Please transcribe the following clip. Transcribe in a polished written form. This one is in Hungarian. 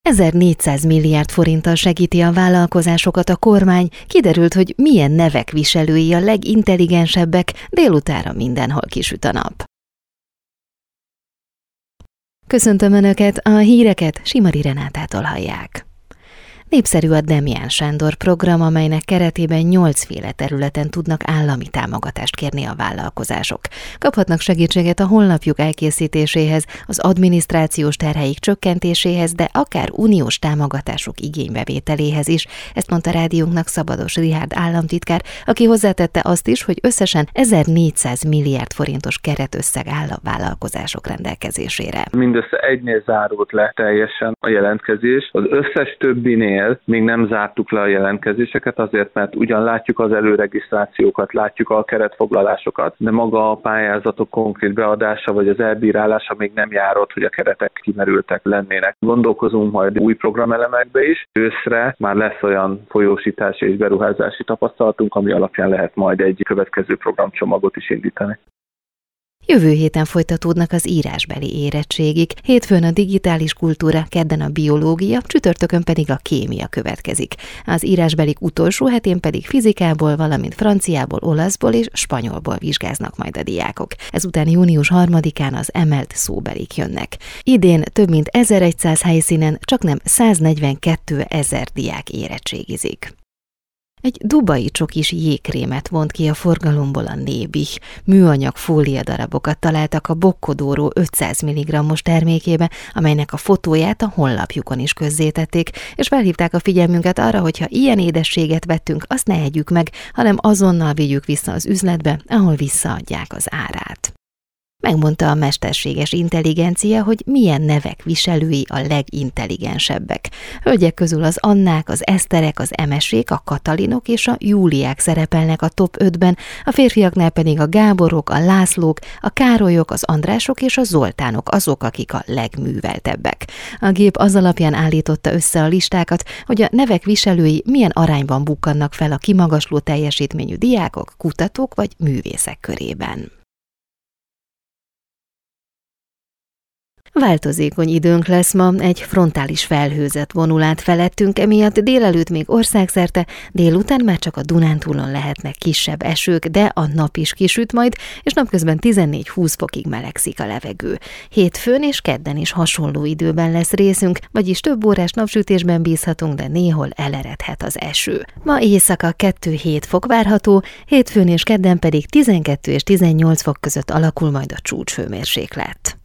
1400 milliárd forinttal segíti a vállalkozásokat a kormány, kiderült, hogy milyen nevek viselői a legintelligensebbek, délutánra mindenhol kisüt a nap. Köszöntöm Önöket, a híreket Simari Renátától hallják. Népszerű a Demján Sándor program, amelynek keretében 8 féle területen tudnak állami támogatást kérni a vállalkozások. Kaphatnak segítséget a honlapjuk elkészítéséhez, az adminisztrációs terheik csökkentéséhez, de akár uniós támogatások igénybevételéhez is. Ezt mondta rádiónknak Szabados Richárd államtitkár, aki hozzátette azt is, hogy összesen 1400 milliárd forintos keretösszeg áll a vállalkozások rendelkezésére. Mindössze egynél zárult le teljesen a jelentkezés. Az összes többinél még nem zártuk le a jelentkezéseket, azért, mert ugyan látjuk az előregisztrációkat, látjuk a keretfoglalásokat, de maga a pályázatok konkrét beadása vagy az elbírálása még nem járott, hogy a keretek kimerültek lennének. Gondolkozunk majd új programelemekbe is. Őszre már lesz olyan folyósítási és beruházási tapasztalatunk, ami alapján lehet majd egy következő programcsomagot is indítani. Jövő héten folytatódnak az írásbeli érettségik, hétfőn a digitális kultúra, kedden a biológia, csütörtökön pedig a kémia következik. Az írásbelik utolsó hetén pedig fizikából, valamint franciából, olaszból és spanyolból vizsgáznak majd a diákok. Ezután június 3-án az emelt szóbelik jönnek. Idén több mint 1100 helyszínen csaknem 142 000 diák érettségizik. Egy dubai csokis jégkrémet vont ki a forgalomból a Nébih. Műanyag fóliadarabokat találtak a Bocco d'Oro 500 mg-os termékébe, amelynek a fotóját a honlapjukon is közzétették, és felhívták a figyelmünket arra, hogy ha ilyen édességet vettünk, azt ne együk meg, hanem azonnal vigyük vissza az üzletbe, ahol visszaadják az árát. Megmondta a mesterséges intelligencia, hogy milyen nevek viselői a legintelligensebbek. Hölgyek közül az Annák, az Eszterek, az Emesék, a Katalinok és a Júliák szerepelnek a top 5-ben, a férfiaknál pedig a Gáborok, a Lászlók, a Károlyok, az Andrások és a Zoltánok azok, akik a legműveltebbek. A gép az alapján állította össze a listákat, hogy a nevek viselői milyen arányban bukkannak fel a kimagasló teljesítményű diákok, kutatók vagy művészek körében. Változékony időnk lesz ma, egy frontális felhőzet vonul át felettünk, emiatt délelőtt még országszerte, délután már csak a Dunántúlon lehetnek kisebb esők, de a nap is kisüt majd, és napközben 14-20 fokig melegszik a levegő. Hétfőn és kedden is hasonló időben lesz részünk, vagyis több órás napsütésben bízhatunk, de néhol eleredhet az eső. Ma éjszaka 2-7 fok várható, hétfőn és kedden pedig 12 és 18 fok között alakul majd a csúcshőmérséklet.